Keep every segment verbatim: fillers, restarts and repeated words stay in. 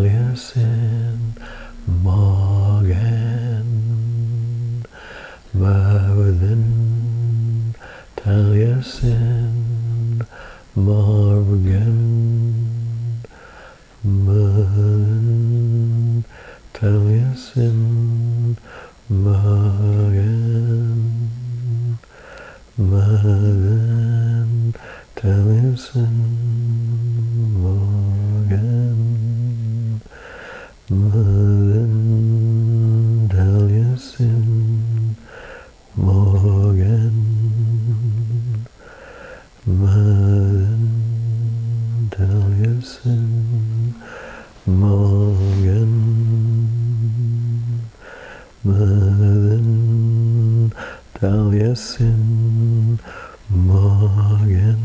Taliesin morgen, Mervyn Taliesin morgen, Mervyn Taliesin morgen, Mervyn Taliesin morgen, Mervyn Taliesin morgen, Mervyn Taliesin morgen, Mervyn Taliesin morgen,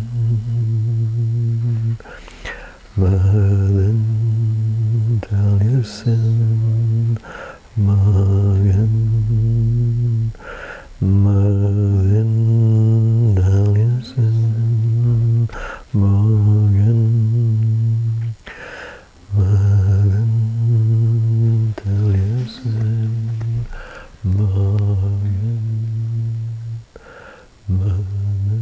Mervyn Taliesin morgen, Mervyn Taliesin morgen, Mervyn Taliesin morgen, Mervyn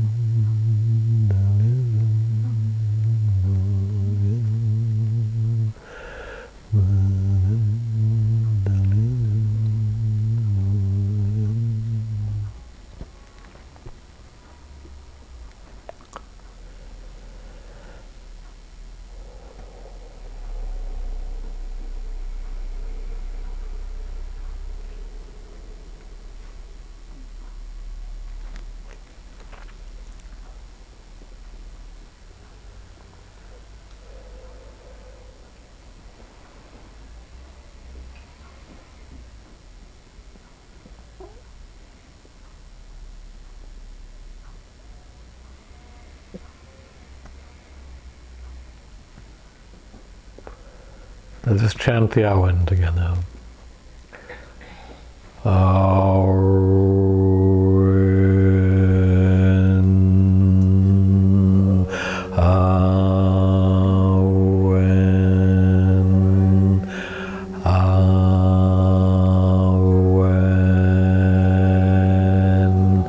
Let's just chant the Awen together. Awen, Awen, Awen,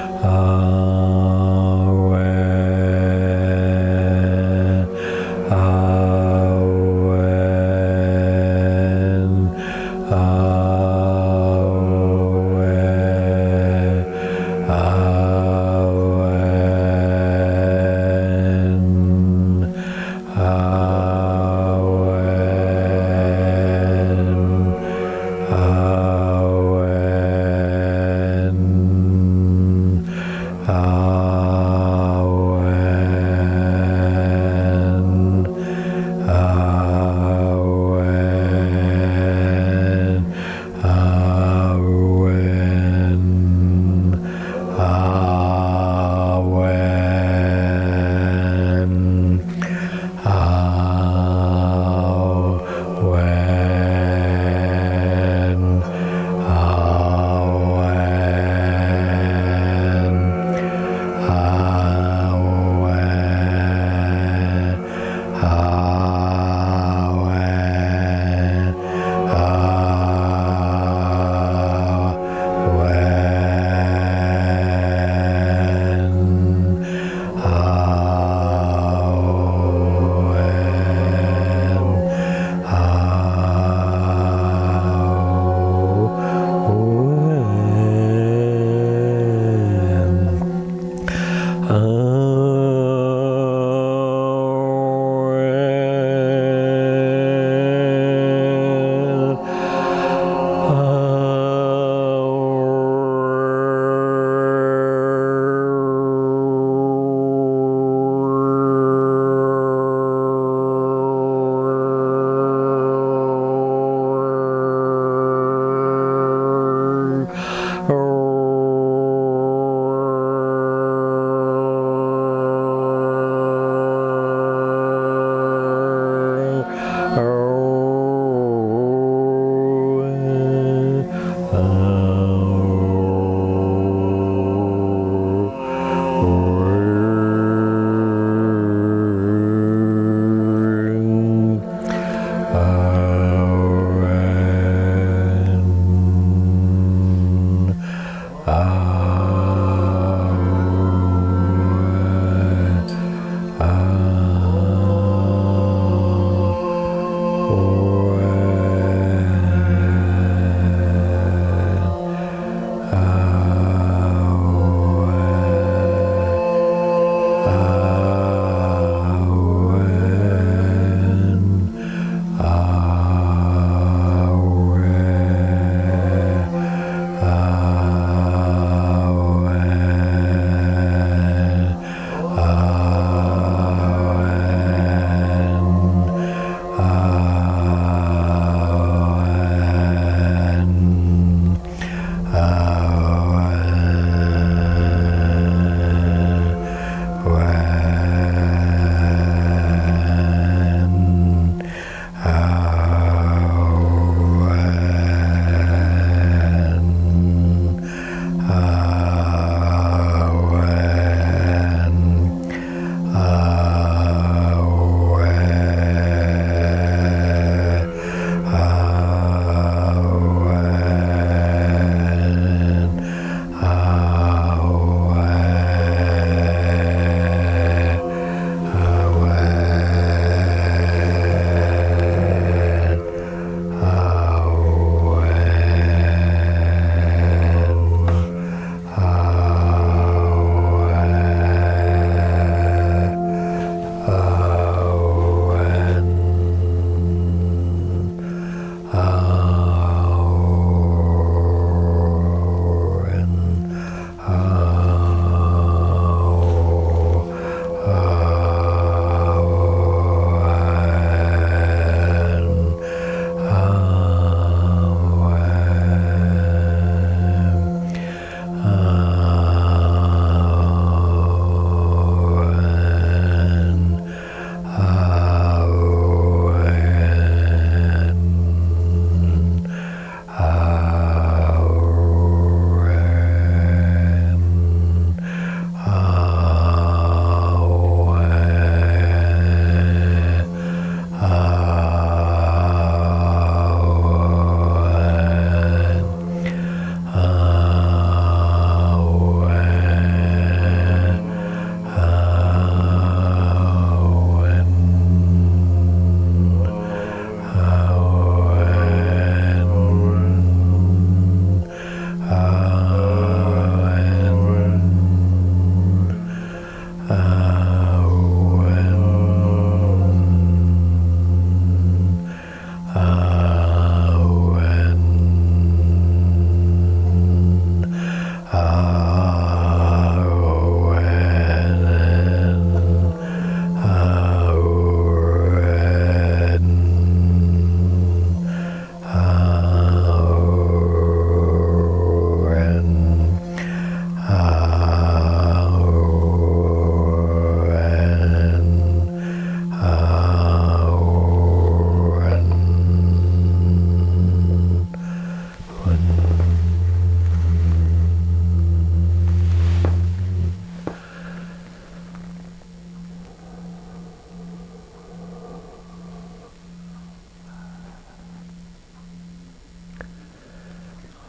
Awen, Awen.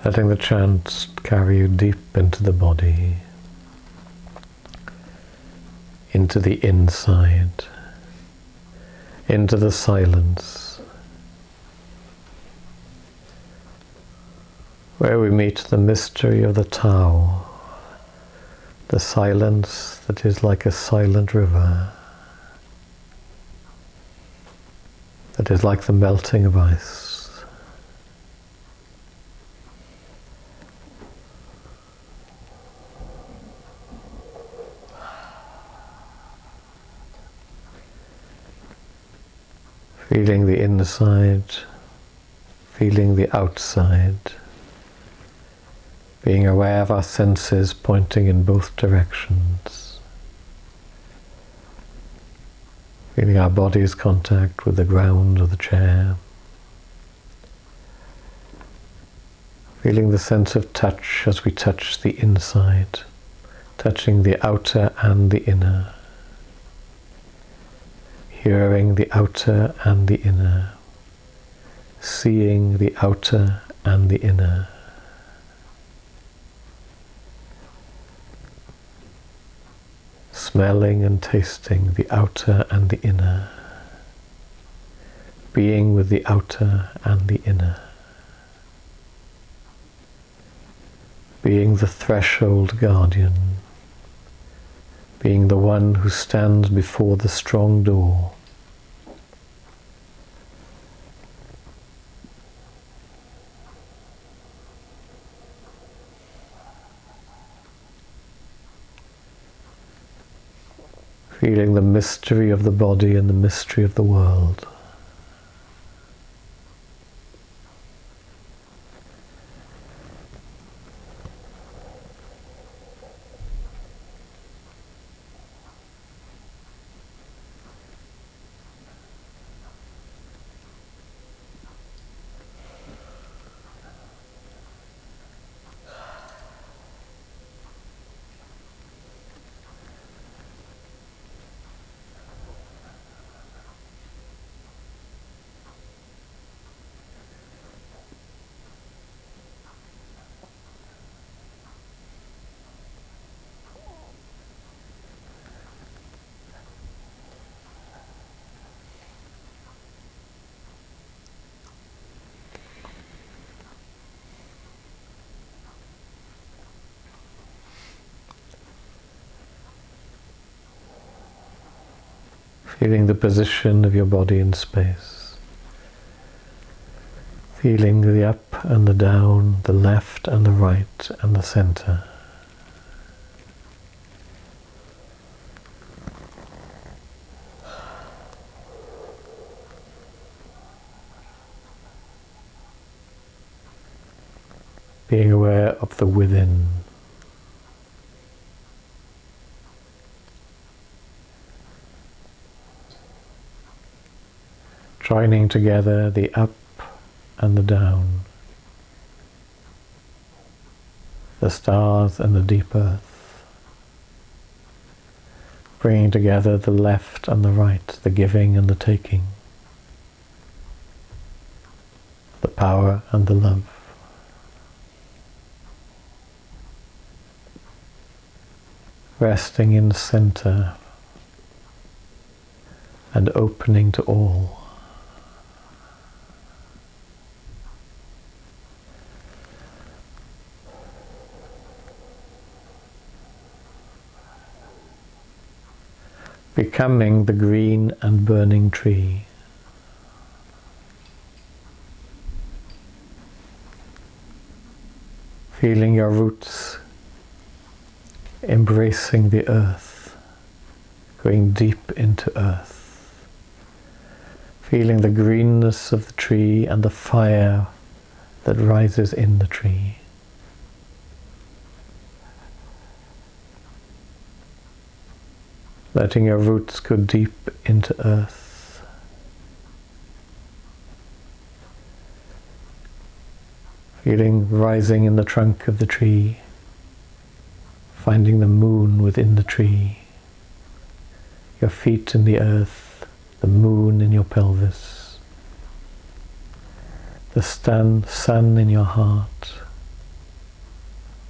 letting the chant carry you deep into the body, into the inside, into the silence, where we meet the mystery of the Tao, the silence that is like a silent river, that is like the melting of ice. Feeling the inside, feeling the outside, being aware of our senses pointing in both directions, feeling our body's contact with the ground or the chair, feeling the sense of touch as we touch the inside, touching the outer and the inner, hearing the outer and the inner, seeing the outer and the inner. Smelling and tasting the outer and the inner, being with the outer and the inner, being the threshold guardian, being the one who stands before the strong door, feeling the mystery of the body and the mystery of the world. Feeling the position of your body in space. Feeling the up and the down, the left and the right and the center. Being aware of the within. Joining together the up and the down, the stars and the deep earth, bringing together the left and the right, the giving and the taking, the power and the love. Resting in the center and opening to all. Becoming the green and burning tree. Feeling your roots embracing the earth, going deep into earth. Feeling the greenness of the tree and the fire that rises in the tree. Letting your roots go deep into earth. Feeling rising in the trunk of the tree. Finding the moon within the tree. Your feet in the earth. The moon in your pelvis. The sun, sun in your heart.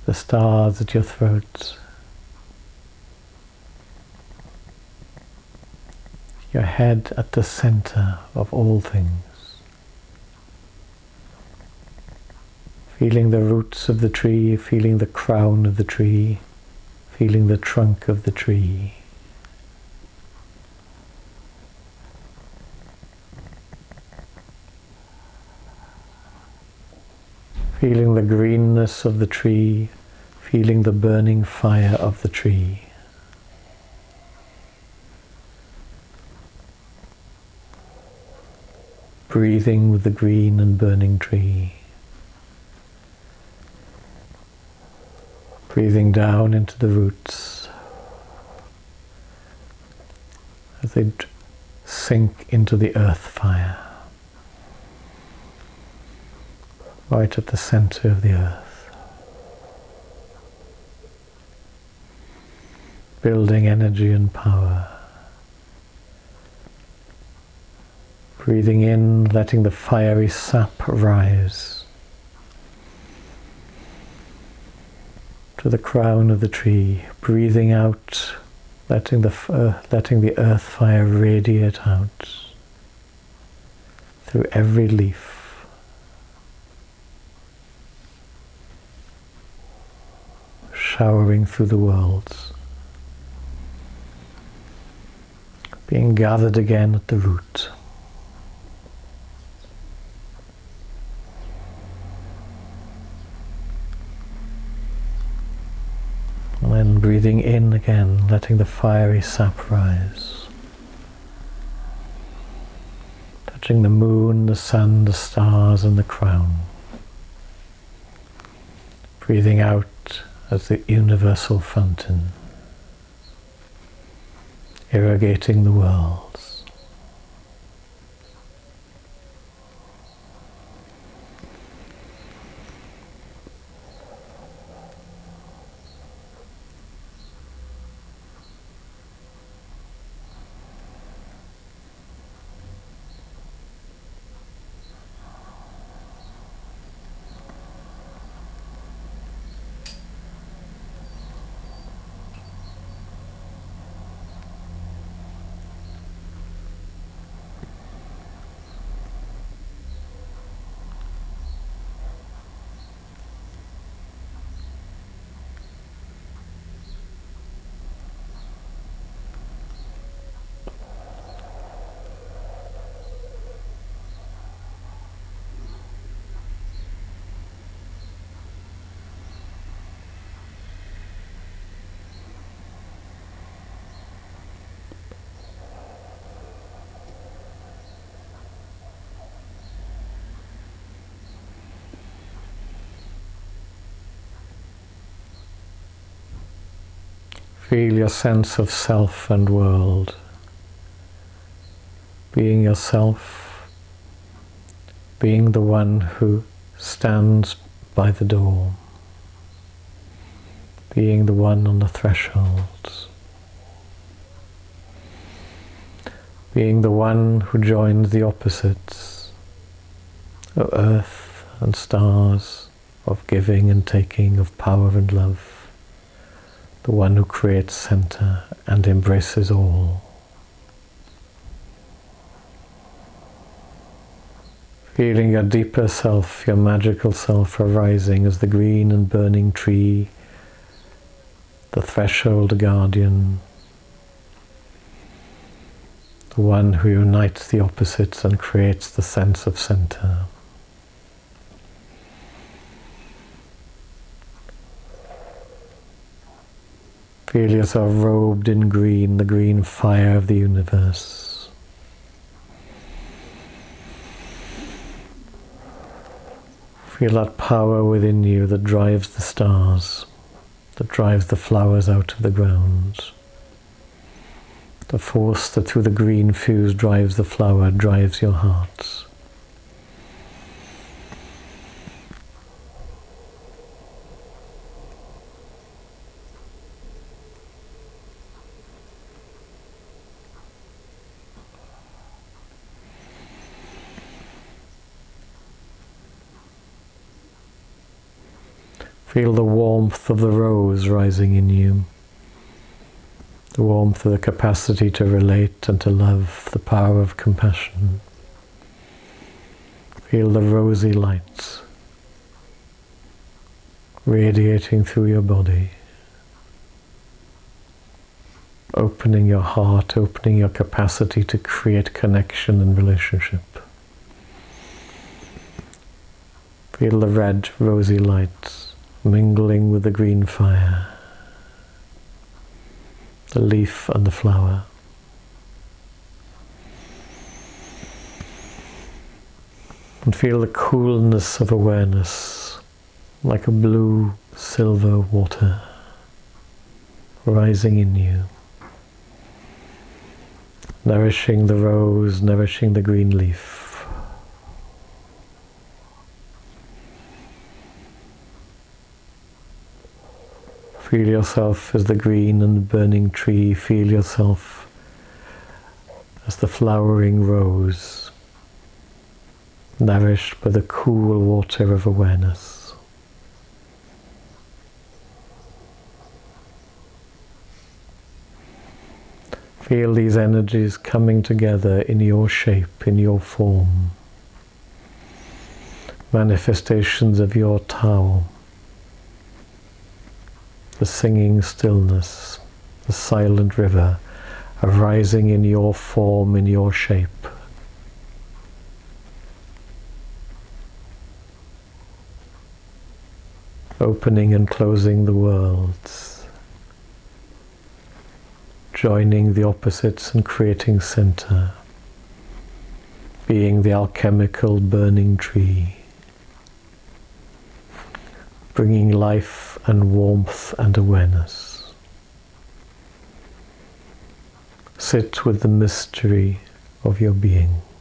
the stars at your throat, your head at the center of all things, feeling the roots of the tree, feeling the crown of the tree, feeling the trunk of the tree. Feeling the greenness of the tree, feeling the burning fire of the tree. Breathing with the green and burning tree. Breathing down into the roots as they sink into the earth fire, right at the center of the earth, building energy and power. Breathing in, letting the fiery sap rise to the crown of the tree. Breathing out, letting the uh, letting the earth fire radiate out through every leaf, showering through the worlds, being gathered again at the root. And then breathing in again, letting the fiery sap rise, touching the moon, the sun, the stars, and the crown. Breathing out as the universal fountain, irrigating the worlds. Feel your sense of self and world. Being yourself, being the one who stands by the door, being the one on the threshold, being the one who joins the opposites of earth and stars, of giving and taking, of power and love. The one who creates center and embraces all. Feeling your deeper self, your magical self arising as the green and burning tree, the threshold guardian, the one who unites the opposites and creates the sense of center. Feel yourself robed in green, the green fire of the universe. Feel that power within you that drives the stars, that drives the flowers out of the ground. The force that through the green fuse drives the flower, drives your heart. Feel the warmth of the rose rising in you. The warmth of the capacity to relate and to love, the power of compassion. Feel the rosy light radiating through your body, opening your heart, opening your capacity to create connection and relationship. Feel the red, rosy light mingling with the green fire, the leaf and the flower. And feel the coolness of awareness, like a blue silver water rising in you, nourishing the rose, nourishing the green leaf. Feel yourself as the green and burning tree. Feel yourself as the flowering rose, nourished by the cool water of awareness. Feel these energies coming together in your shape, in your form. Manifestations of your Tao. The singing stillness, the silent river, arising in your form, in your shape. Opening and closing the worlds, joining the opposites and creating center, being the alchemical burning tree, bringing life and warmth and awareness. Sit with the mystery of your being.